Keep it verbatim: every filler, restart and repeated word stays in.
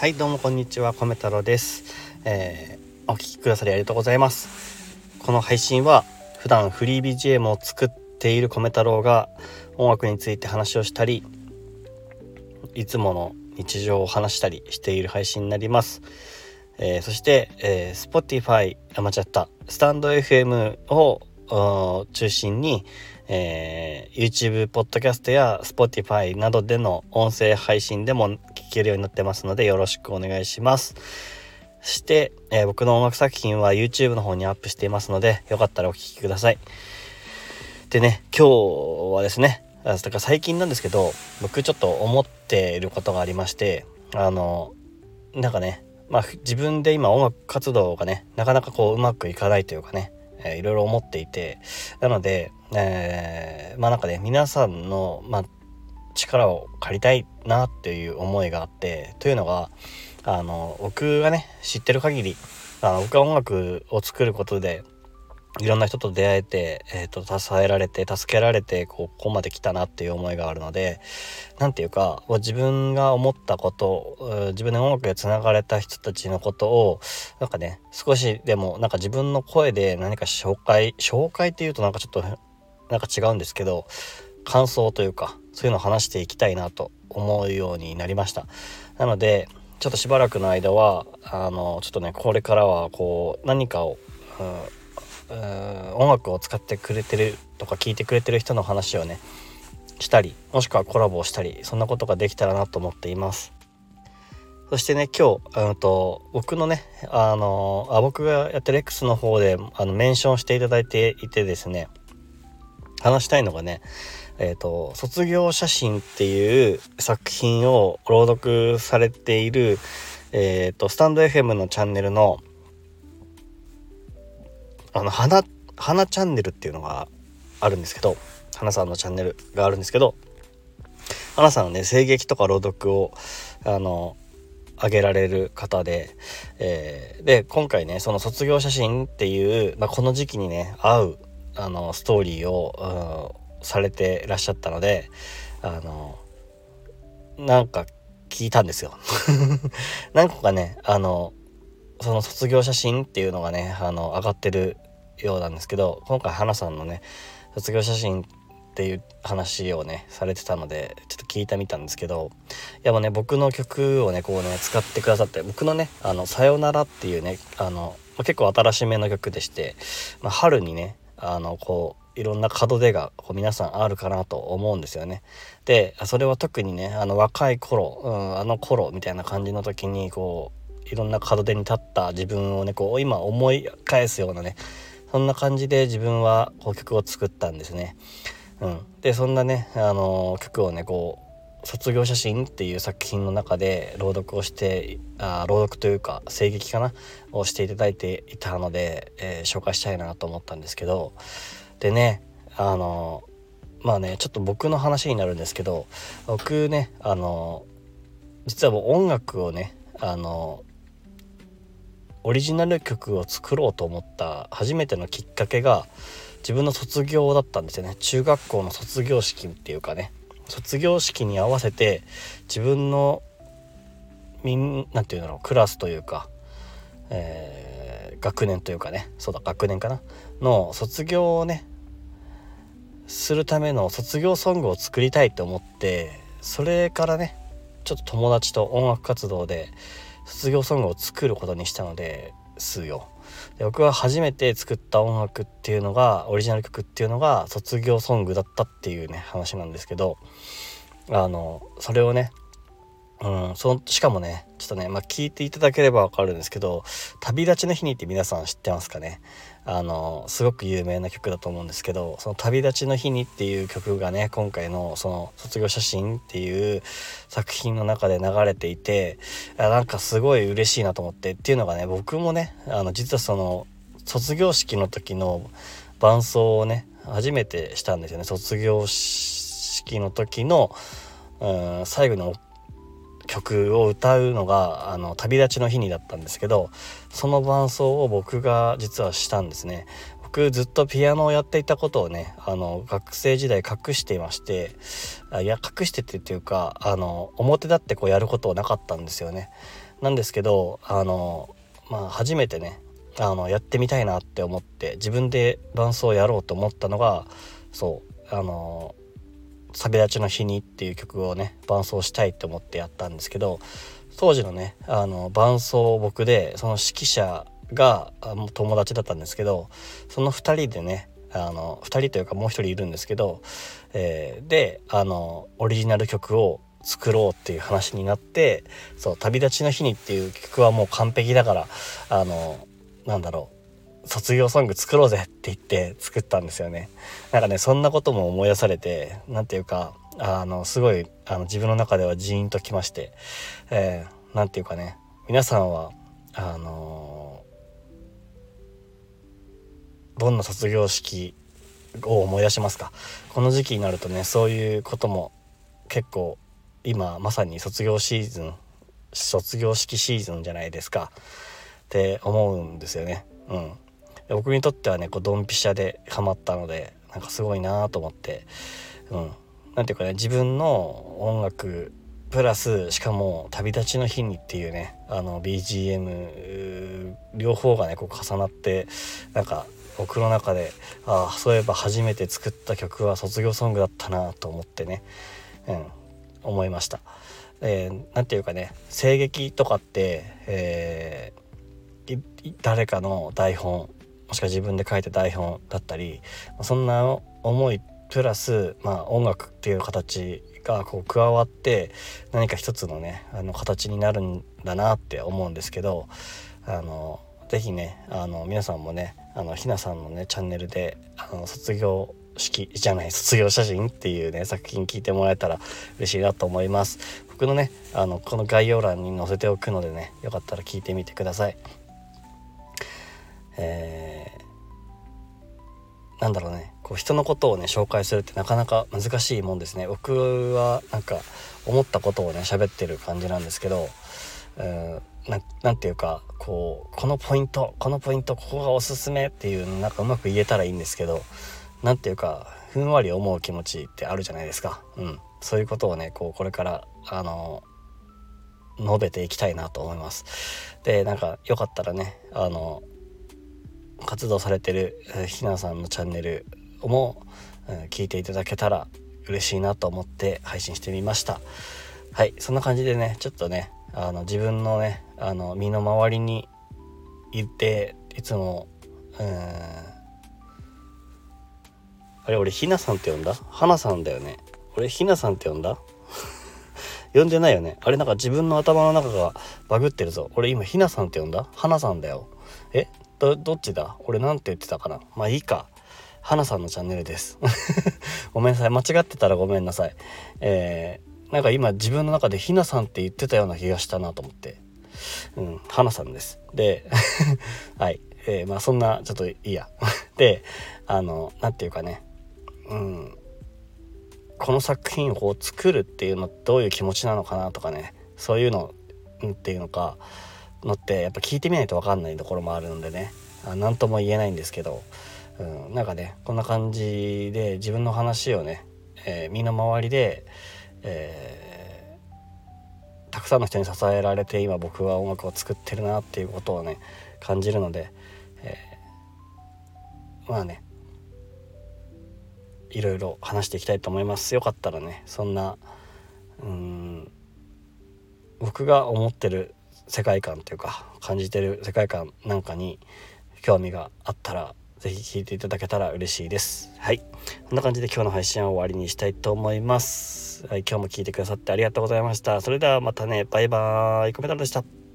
はい、どうもこんにちは、米太郎です。えー、お聞きくださりありがとうございます。この配信は普段フリー ビージーエム を作っている米太郎が音楽について話をしたり、いつもの日常を話したりしている配信になります。えー、そして、えー、Spotify、あ、間違った、スタンド エフエム を中心に、えー、YouTube ポッドキャストや Spotify などでの音声配信でも聞けるようになってますので、よろしくお願いします。そして、えー、僕の音楽作品は YouTube の方にアップしていますので、よかったらお聴きください。でね、今日はですね、だから最近なんですけど、僕ちょっと思っていることがありまして、あのなんかね、まあ自分で今音楽活動がね、なかなかこううまくいかないというかね、えー、いろいろ思っていて、なので、えー、まあなんかね、皆さんの、まあ、力を借りたいなっていう思いがあって、というのが、あの僕がね知ってる限り、あの僕が音楽を作ることでいろんな人と出会えて、えー、と支えられて助けられてこうここまで来たなっていう思いがあるので、なんていうか、自分が思ったこと、自分で音楽でつながれた人たちのことをなんかね、少しでもなんか自分の声で何か紹介紹介っていうとなんかちょっとなんか違うんですけど、感想というかそういうのを話していきたいなと思うようになりました。なのでちょっとしばらくの間はあのちょっとね、これからはこう何かを、うん、音楽を使ってくれてるとか聞いてくれてる人の話をねしたり、もしくはコラボをしたり、そんなことができたらなと思っています。そしてね、今日、うんと、僕のね、あのあ僕がやってる X の方であのメンションしていただいていてですね、話したいのがね、えーと、卒業写真っていう作品を朗読されている、えーと、スタンド エフエム のチャンネルのあの花花チャンネルっていうのがあるんですけど、花さんのチャンネルがあるんですけど、花さんはね、声劇とか朗読をあの上げられる方で、えー、で今回ね、その卒業写真っていう、まあ、この時期にね合うあのストーリーを、うん、されてらっしゃったので、あのなんか聞いたんですよ何個かね、あのその卒業写真っていうのがね、あの上がってるようなんですけど、今回花さんのね卒業写真っていう話をねされてたので、ちょっと聞いてみたんですけど、いやもうね、僕の曲をねこうね使ってくださって、僕のねあのさよならっていうね、あの、まあ、結構新しめの曲でして、まあ、春にねあのこういろんな門出がこう皆さんあるかなと思うんですよね。でそれは特にね、あの若い頃、うん、あの頃みたいな感じの時にこういろんな門出に立った自分をねこう今思い返すようなね、そんな感じで自分はこう曲を作ったんですね。うん、でそんなね、あのー、曲をねこう卒業写真っていう作品の中で朗読をしてあ朗読というか声劇かなをしていただいていたので、えー、紹介したいなと思ったんですけど、でね、あのー、まあねちょっと僕の話になるんですけど、僕ね、あのー、実はもう音楽をね、あのオリジナル曲を作ろうと思った初めてのきっかけが自分の卒業だったんですよね。中学校の卒業式っていうかね、卒業式に合わせて自分のみんなんていうのクラスというか、えー、学年というかね、そうだ学年かなの卒業をねするための卒業ソングを作りたいと思って、それからねちょっと友達と音楽活動で卒業ソングを作ることにしたのですよ。で僕は初めて作った音楽っていうのが、オリジナル曲っていうのが卒業ソングだったっていうね話なんですけど、あのそれをね、うん、そしかもねちょっとね、まあ、聞いていただければわかるんですけど、旅立ちの日にって皆さん知ってますかね。あのすごく有名な曲だと思うんですけど、その旅立ちの日にっていう曲がね今回のその卒業写真っていう作品の中で流れていて、なんかすごい嬉しいなと思って、っていうのがね、僕もねあの実はその卒業式の時の伴奏をね初めてしたんですよね。卒業式の時の、うん、最後の曲を歌うのがあの旅立ちの日にだったんですけど、その伴奏を僕が実はしたんですね。僕ずっとピアノをやっていたことをね、あの学生時代隠していまして、あいや隠しててっていうか、あの表立ってこうやることはなかったんですよね。 なんですけどあのまあ初めてねあのやってみたいなって思って自分で伴奏をやろうと思ったのがそうあの旅立ちの日にっていう曲をね伴奏したいと思ってやったんですけど、当時のねあの伴奏僕でその指揮者が友達だったんですけど、そのふたりでねあのふたりというかもうひとりいるんですけど、えー、であのオリジナル曲を作ろうっていう話になって、そう旅立ちの日にっていう曲はもう完璧だからあのなんだろう卒業ソング作ろうぜって言って作ったんですよね。なんかねそんなことも思い出されて、なんていうかあのすごいあの自分の中ではジーンときまして、えー、なんていうかね皆さんはあのー、どんな卒業式を思い出しますか？この時期になるとねそういうことも結構今まさに卒業シーズン卒業式シーズンじゃないですかって思うんですよね。うん、僕にとってはねこうドンピシャでハマったのでなんかすごいなと思って、うん、なんていうかね自分の音楽プラスしかも旅立ちの日にっていうねあの ビージーエム 両方がねこう重なってなんか僕の中でああそういえば初めて作った曲は卒業ソングだったなと思ってね、うん、思いました。えー、なんていうかね声劇とかって、えー、誰かの台本もしくは自分で書いた台本だったりそんな思いプラス、まあ、音楽っていう形がこう加わって何か一つのねあの形になるんだなって思うんですけど、あのぜひねあの皆さんもねあのひなさんのねチャンネルであの卒業式じゃない卒業写真っていうね作品聞いてもらえたら嬉しいなと思います。僕のねあのこの概要欄に載せておくのでねよかったら聞いてみてください。えー、なんだろうねこう人のことをね紹介するってなかなか難しいもんですね。僕はなんか思ったことをね喋ってる感じなんですけど、えー、な, なんていうかこうこのポイントこのポイントここがおすすめっていうなんかうまく言えたらいいんですけど、なんていうかふんわり思う気持ちってあるじゃないですか。うん、そういうことをねこうこれからあの述べていきたいなと思います。でなんかよかったらねあの活動されてるひなさんのチャンネルも、うん、聞いていただけたら嬉しいなと思って配信してみました。はい、そんな感じでねちょっとねあの自分のねあの身の回りにいていつもうーんあれ俺ひなさんって呼んだ？はなさんだよね。俺ひなさんって呼んだ？呼んでないよね。あれなんか自分の頭の中がバグってるぞ。俺今ひなさんって呼んだ？はなさんだよ。えど, どっちだ俺なんて言ってたかな。まあいいか。はなさんのチャンネルですごめんなさい間違ってたらごめんなさい。えー、なんか今自分の中でひなさんって言ってたような気がしたなと思ってうんはなさんですではい、えー、まあそんなちょっといいやであのなんていうかねうんこの作品をこう作るっていうのどういう気持ちなのかなとかねそういうのっていうのかのってやっぱ聞いてみないと分かんないところもあるのでね何とも言えないんですけど、うん、なんかねこんな感じで自分の話をね、えー、身の回りで、えー、たくさんの人に支えられて今僕は音楽を作ってるなっていうことをね感じるので、えー、まあねいろいろ話していきたいと思います。よかったらねそんなうーん僕が思ってる世界観というか感じてる世界観なんかに興味があったらぜひ聞いていただけたら嬉しいです。はい、こんな感じで今日の配信は終わりにしたいと思います。はい、今日も聞いてくださってありがとうございました。それではまたね、バイバーイ。コメントでした。